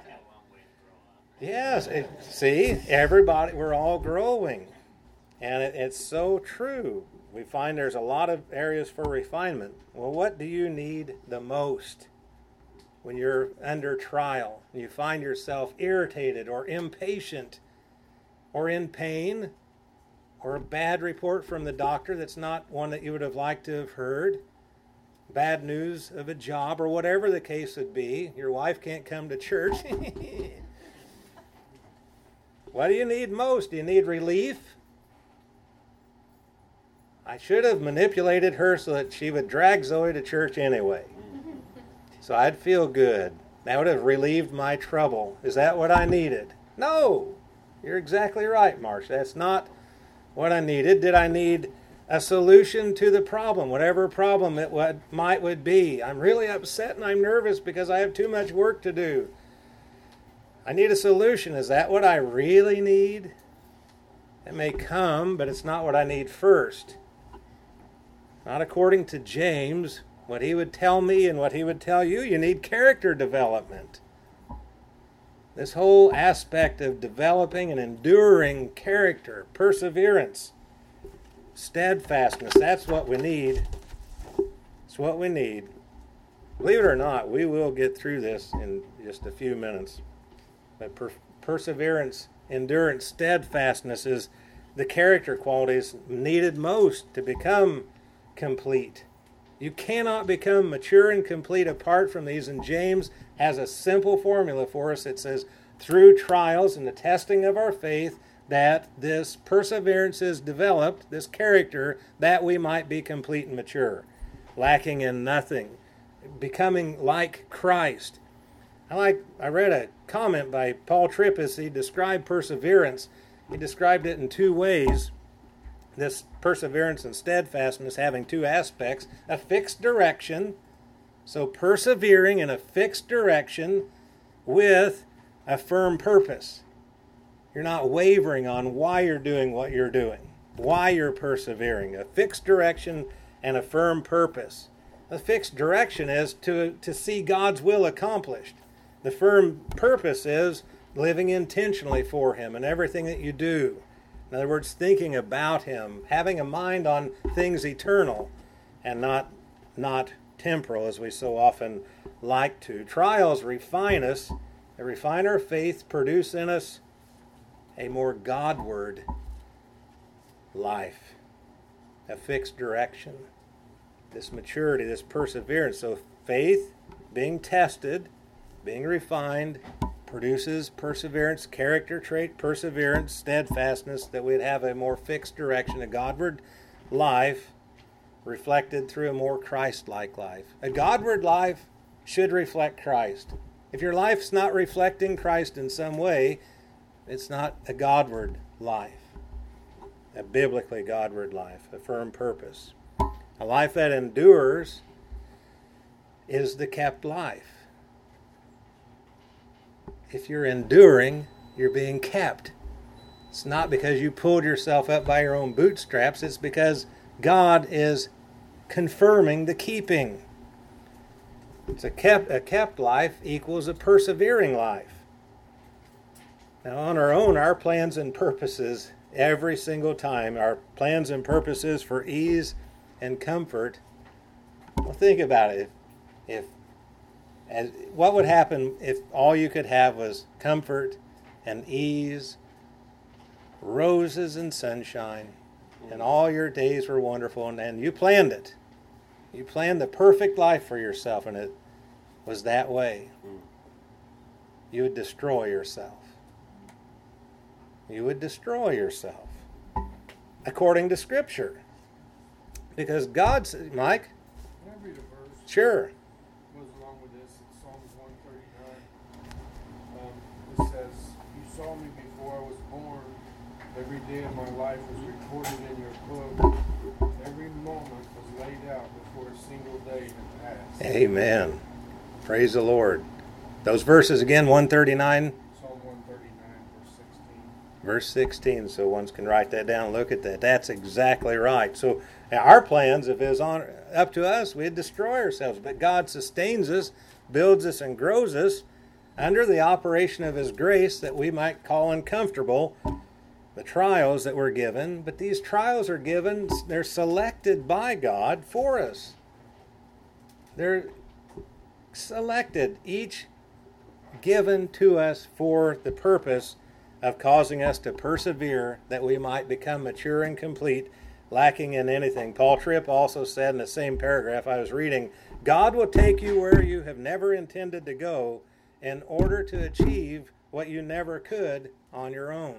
yes, it, see, everybody, we're all growing. And it, it's so true. We find there's a lot of areas for refinement. Well, what do you need the most when you're under trial? You find yourself irritated or impatient or in pain, or a bad report from the doctor that's not one that you would have liked to have heard, bad news of a job, or whatever the case would be. Your wife can't come to church. What do you need most? Do you need relief? I should have manipulated her so that she would drag Zoe to church anyway. So I'd feel good. That would have relieved my trouble. Is that what I needed? No. You're exactly right, Marsh. That's not what I needed. Did I need a solution to the problem, whatever problem it would, might would be? I'm really upset and I'm nervous because I have too much work to do. I need a solution. Is that what I really need? It may come, but it's not what I need first. Not according to James, what he would tell me and what he would tell you. You need character development. This whole aspect of developing and enduring character, perseverance, steadfastness, that's what we need. It's what we need. Believe it or not, we will get through this in just a few minutes. But per- perseverance, endurance, steadfastness is the character qualities needed most to become complete. You cannot become mature and complete apart from these, and James has a simple formula for us. It says, through trials and the testing of our faith, that this perseverance is developed, this character, that we might be complete and mature, lacking in nothing, becoming like Christ. I like. I read a comment by Paul Tripp as he described perseverance. He described it in two ways. This perseverance and steadfastness having two aspects: a fixed direction, so persevering in a fixed direction with a firm purpose. You're not wavering on why you're doing what you're doing, why you're persevering. A fixed direction and a firm purpose. A fixed direction is to, to see God's will accomplished. The firm purpose is living intentionally for Him in everything that you do. In other words, thinking about Him, having a mind on things eternal and not, not temporal as we so often like to. Trials refine us. They refine our faith, produce in us a more Godward life, a fixed direction, this maturity, this perseverance. So faith, being tested, being refined, produces perseverance, character trait, perseverance, steadfastness, that we'd have a more fixed direction, a Godward life reflected through a more Christ-like life. A Godward life should reflect Christ. If your life's not reflecting Christ in some way, it's not a Godward life, a biblically Godward life, a firm purpose. A life that endures is the kept life. If you're enduring, you're being kept. It's not because you pulled yourself up by your own bootstraps. It's because God is confirming the keeping. It's a kept, a kept life equals a persevering life. Now, on our own, our plans and purposes, every single time, our plans and purposes for ease and comfort, well, think about it. If, if as, what would happen if all you could have was comfort and ease, roses and sunshine, and all your days were wonderful, and, and you planned it. You planned the perfect life for yourself, and it was that way. You would destroy yourself. You would destroy yourself, according to Scripture. Because God said, Mike? Can I read a verse? Sure. Goes along with this. It's Psalms one thirty-nine. Um, it says, "You saw me before I was born. Every day of my life was recorded in your book. Every moment was laid out before a single day had passed." Amen. Praise the Lord. Those verses again, one thirty-nine. Psalm one thirty-nine, verse sixteen. Verse sixteen, so one can write that down and look at that. That's exactly right. So our plans, if it was on, up to us, we'd destroy ourselves. But God sustains us, builds us, and grows us under the operation of His grace that we might call uncomfortable, the trials that we're given. But these trials are given, they're selected by God for us. They're selected, each given to us for the purpose of causing us to persevere, that we might become mature and complete, lacking in anything. Paul Tripp also said in the same paragraph I was reading, God will take you where you have never intended to go in order to achieve what you never could on your own.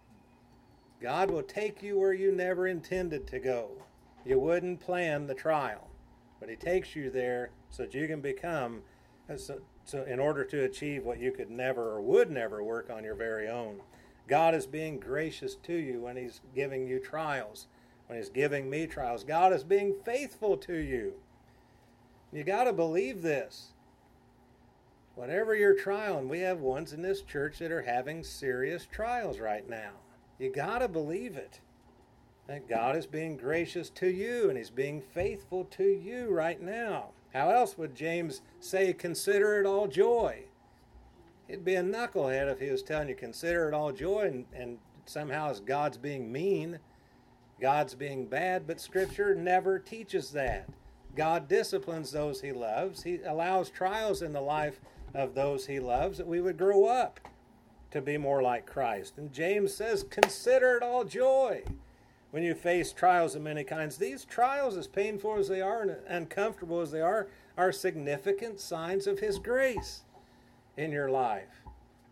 God will take you where you never intended to go. You wouldn't plan the trial, but He takes you there so that you can become, so, so in order to achieve what you could never or would never work on your very own. God is being gracious to you when He's giving you trials, when He's giving me trials. God is being faithful to you. You got to believe this. Whatever your trial, and we have ones in this church that are having serious trials right now. You got to believe it. That God is being gracious to you, and He's being faithful to you right now. How else would James say, consider it all joy? It'd be a knucklehead if he was telling you, consider it all joy, and, and somehow it's God's being mean, God's being bad, but Scripture never teaches that. God disciplines those He loves. He allows trials in the life of those He loves that we would grow up to be more like Christ. And James says, consider it all joy when you face trials of many kinds. These trials, as painful as they are and uncomfortable as they are, are significant signs of His grace in your life.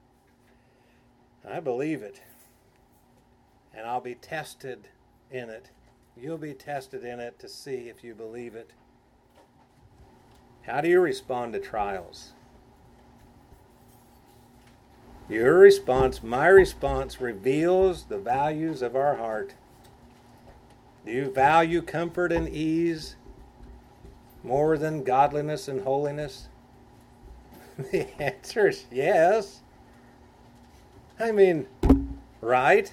I believe it. And I'll be tested in it. You'll be tested in it to see if you believe it. How do you respond to trials? Your response, my response, reveals the values of our heart. Do you value comfort and ease more than godliness and holiness? The answer is yes. I mean, right?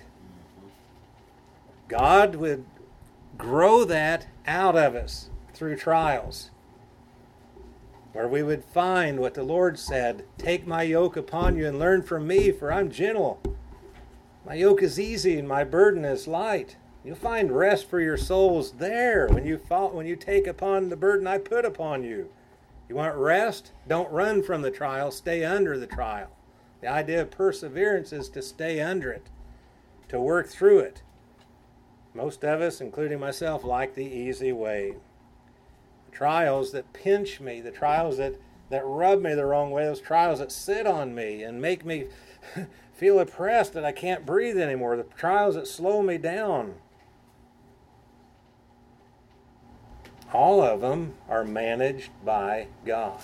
God would grow that out of us through trials. where we would find what the Lord said, take my yoke upon you and learn from me, for I'm gentle. My yoke is easy and my burden is light. You'll find rest for your souls there when you fall, when you take upon the burden I put upon you. You want rest? Don't run from the trial. Stay under the trial. The idea of perseverance is to stay under it, to work through it. Most of us, including myself, like the easy way. The trials that pinch me, the trials that, that rub me the wrong way, those trials that sit on me and make me feel oppressed that I can't breathe anymore, the trials that slow me down. All of them are managed by God.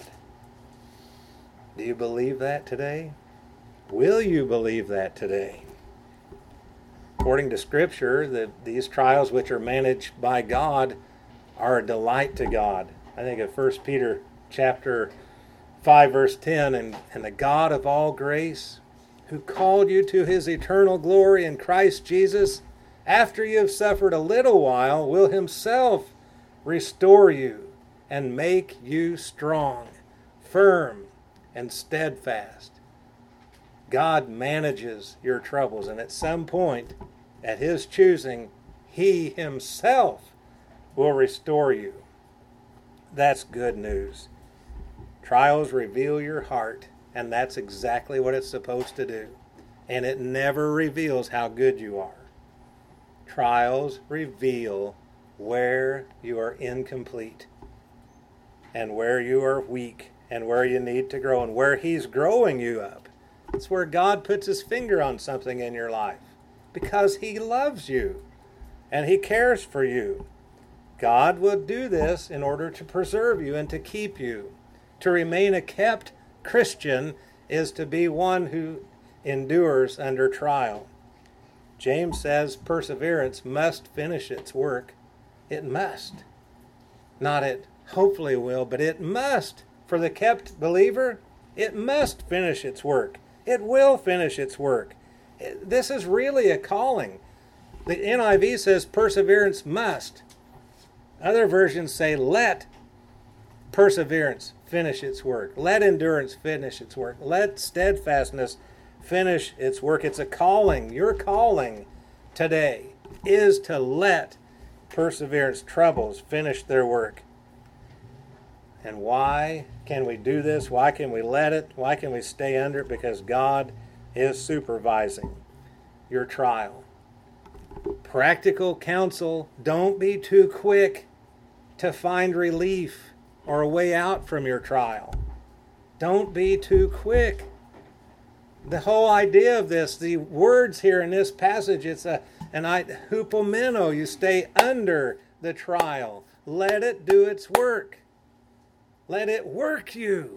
Do you believe that today? Will you believe that today? According to Scripture, the, these trials which are managed by God are a delight to God. I think of First Peter chapter five, verse ten, and, and the God of all grace, who called you to his eternal glory in Christ Jesus, after you have suffered a little while, will himself restore you and make you strong, firm, and steadfast. God manages your troubles, and at some point, at his choosing, he himself will restore you. That's good news. Trials reveal your heart, and that's exactly what it's supposed to do. And it never reveals how good you are. Trials reveal where you are incomplete, and where you are weak, and where you need to grow, and where he's growing you up. It's where God puts his finger on something in your life because he loves you and he cares for you. God will do this in order to preserve you and to keep you. To remain a kept Christian is to be one who endures under trial. James says perseverance must finish its work. It must. Not it hopefully will, but it must. For the kept believer, it must finish its work. It will finish its work. This is really a calling. The N I V says perseverance must. Other versions say let perseverance finish its work. Let endurance finish its work. Let steadfastness finish its work. It's a calling. Your calling today is to let perseverance, troubles, finish their work. And why can we do this? Why can we let it? Why can we stay under it? Because God is supervising your trial. Practical counsel, don't be too quick to find relief or a way out from your trial. Don't be too quick. The whole idea of this, the words here in this passage, it's a an hupomeno. You stay under the trial. Let it do its work. Let it work you.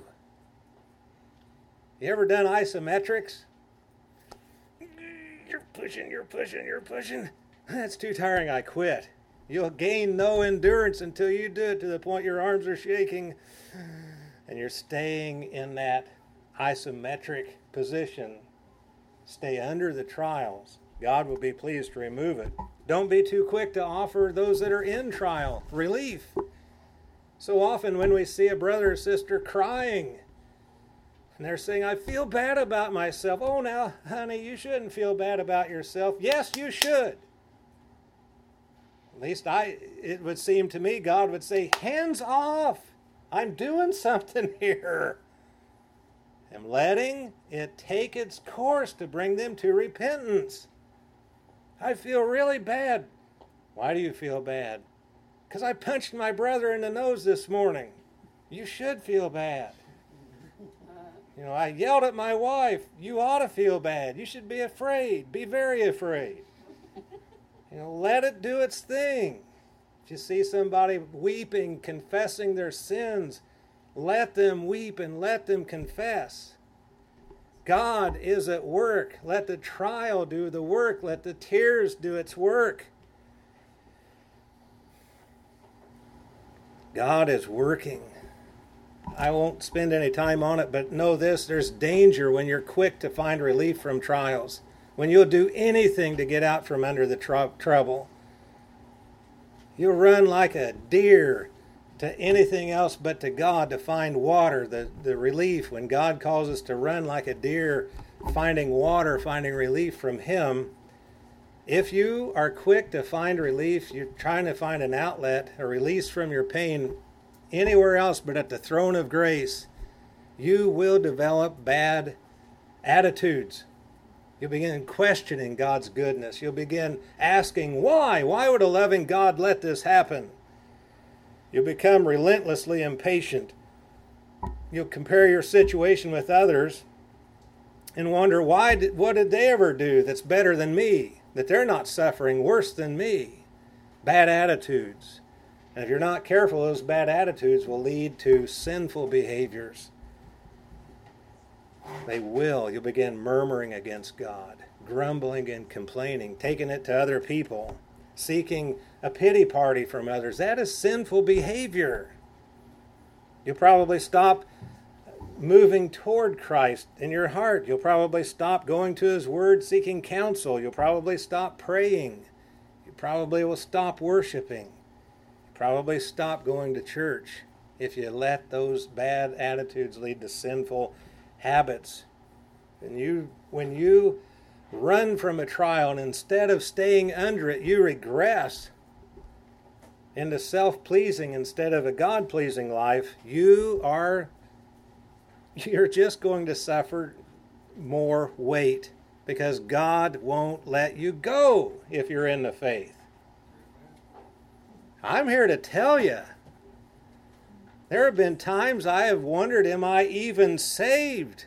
You ever done isometrics? You're pushing, you're pushing, you're pushing. That's too tiring, I quit. You'll gain no endurance until you do it to the point your arms are shaking and you're staying in that isometric position. Stay under the trials. God will be pleased to remove it. Don't be too quick to offer those that are in trial relief. So often when we see a brother or sister crying, and they're saying, I feel bad about myself. Oh, now, honey, you shouldn't feel bad about yourself. Yes, you should. At least I, it would seem to me, God would say, hands off. I'm doing something here. I'm letting it take its course to bring them to repentance. I feel really bad. Why do you feel bad? Because I punched my brother in the nose this morning. You should feel bad. You know, I yelled at my wife. You ought to feel bad. You should be afraid. Be very afraid. You know, let it do its thing. If you see somebody weeping, confessing their sins, let them weep and let them confess. God is at work. Let the trial do the work. Let the tears do its work. God is working. I won't spend any time on it, but know this, there's danger when you're quick to find relief from trials, when you'll do anything to get out from under the tr- trouble. You'll run like a deer to anything else but to God to find water, the, the relief. When God calls us to run like a deer, finding water, finding relief from Him, if you are quick to find relief, you're trying to find an outlet, a release from your pain anywhere else but at the throne of grace, you will develop bad attitudes. You'll begin questioning God's goodness. You'll begin asking, why? Why would a loving God let this happen? You'll become relentlessly impatient. You'll compare your situation with others and wonder, why did, what did they ever do that's better than me? That they're not suffering worse than me? Bad attitudes. And if you're not careful, those bad attitudes will lead to sinful behaviors. They will. You'll begin murmuring against God, grumbling and complaining, taking it to other people, seeking a pity party from others. That is sinful behavior. You'll probably stop moving toward Christ in your heart. You'll probably stop going to His Word, seeking counsel. You'll probably stop praying. You probably will stop worshiping. You probably stop going to church if you let those bad attitudes lead to sinful habits. And you, when you run from a trial and instead of staying under it, you regress into self-pleasing instead of a God-pleasing life, you are you're just going to suffer more weight because God won't let you go if you're in the faith. I'm here to tell you, there have been times I have wondered, am I even saved?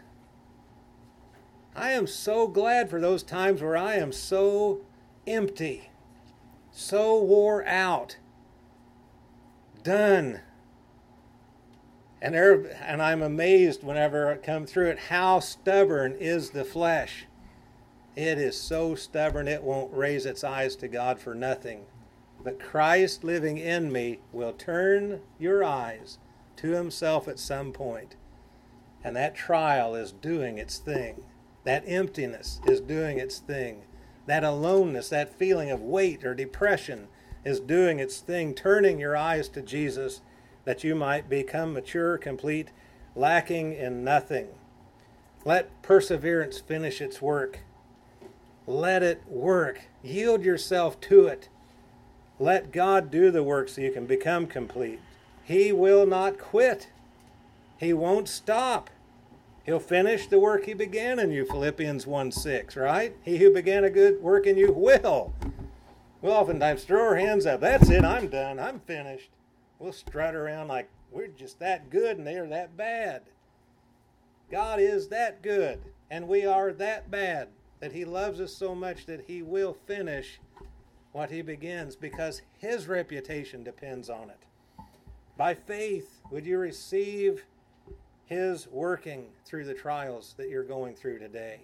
I am so glad for those times where I am so empty, so wore out, done. And there, and I'm amazed whenever I come through it, how stubborn is the flesh. It is so stubborn it won't raise its eyes to God for nothing. But Christ living in me will turn your eyes to Himself at some point. And that trial is doing its thing. That emptiness is doing its thing. That aloneness, that feeling of weight or depression is doing its thing, turning your eyes to Jesus that you might become mature, complete, lacking in nothing. Let perseverance finish its work. Let it work. Yield yourself to it. Let God do the work so you can become complete. He will not quit. He won't stop. He'll finish the work He began in you, Philippians one six, right? He who began a good work in you will. We'll oftentimes throw our hands up. That's it, I'm done, I'm finished. We'll strut around like we're just that good and they're that bad. God is that good and we are that bad that He loves us so much that He will finish what He begins because His reputation depends on it. By faith, would you receive His working through the trials that you're going through today?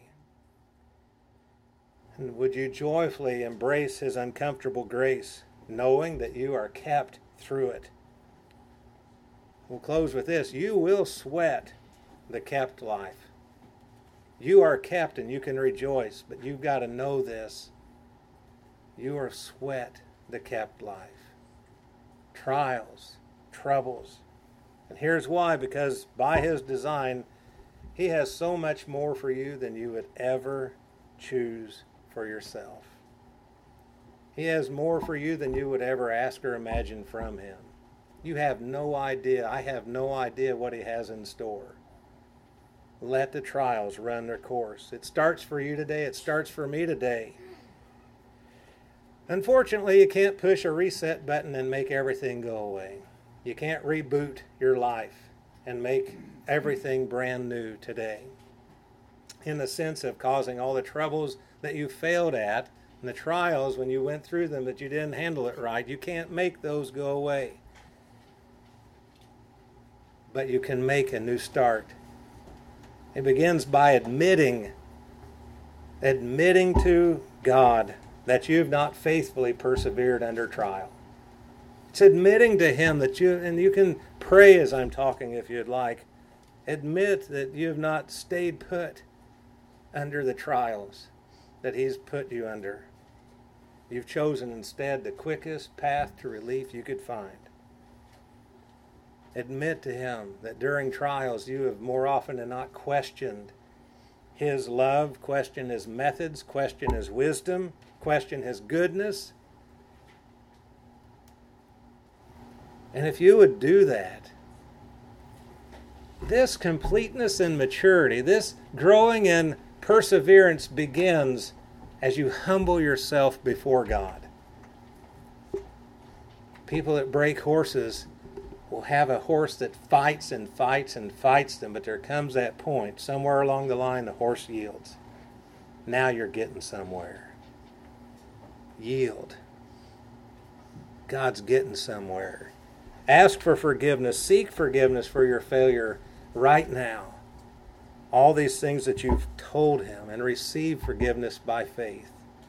And would you joyfully embrace His uncomfortable grace, knowing that you are kept through it? We'll close with this. You will sweat the kept life. You are kept and you can rejoice, but you've got to know this. You are sweat the kept life. Trials, troubles. And here's why, because by His design, He has so much more for you than you would ever choose for yourself. He has more for you than you would ever ask or imagine from Him. You have no idea. I have no idea what He has in store. Let the trials run their course. It starts for you today. It starts for me today. Unfortunately, you can't push a reset button and make everything go away. You can't reboot your life and make everything brand new today. In the sense of causing all the troubles that you failed at and the trials when you went through them that you didn't handle it right, you can't make those go away. But you can make a new start. It begins by admitting, admitting to God that you've not faithfully persevered under trial. It's admitting to Him that you, and you can pray as I'm talking if you'd like, admit that you have not stayed put under the trials that He's put you under. You've chosen instead the quickest path to relief you could find. Admit to Him that during trials you have more often than not questioned His love, questioned His methods, questioned His wisdom, questioned His goodness. And if you would do that, this completeness and maturity, this growing in perseverance begins as you humble yourself before God. People that break horses will have a horse that fights and fights and fights them, but there comes that point, somewhere along the line, the horse yields. Now you're getting somewhere. Yield. God's getting somewhere. Ask for forgiveness. Seek forgiveness for your failure right now. All these things that you've told Him, and receive forgiveness by faith.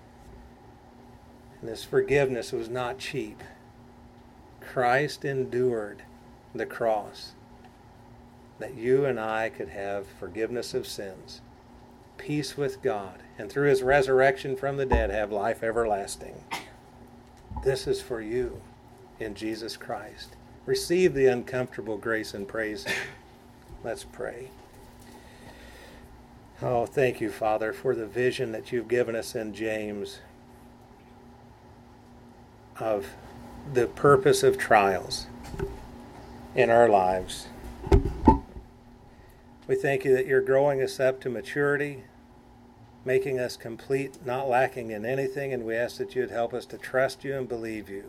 And this forgiveness was not cheap. Christ endured the cross that you and I could have forgiveness of sins, peace with God, and through His resurrection from the dead have life everlasting. This is for you in Jesus Christ. Receive the uncomfortable grace and praise Him. Let's pray. Oh, thank you, Father, for the vision that you've given us in James of the purpose of trials in our lives. We thank you that you're growing us up to maturity, making us complete, not lacking in anything, and we ask that you'd help us to trust you and believe you.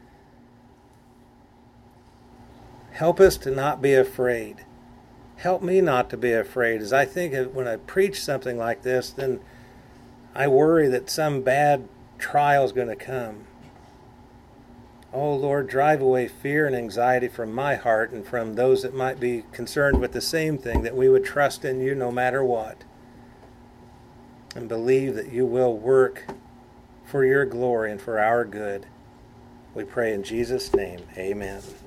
Help us to not be afraid. Help me not to be afraid. As I think of when I preach something like this, then I worry that some bad trial is going to come. Oh, Lord, drive away fear and anxiety from my heart and from those that might be concerned with the same thing, that we would trust in you no matter what, and believe that you will work for your glory and for our good. We pray in Jesus' name, amen.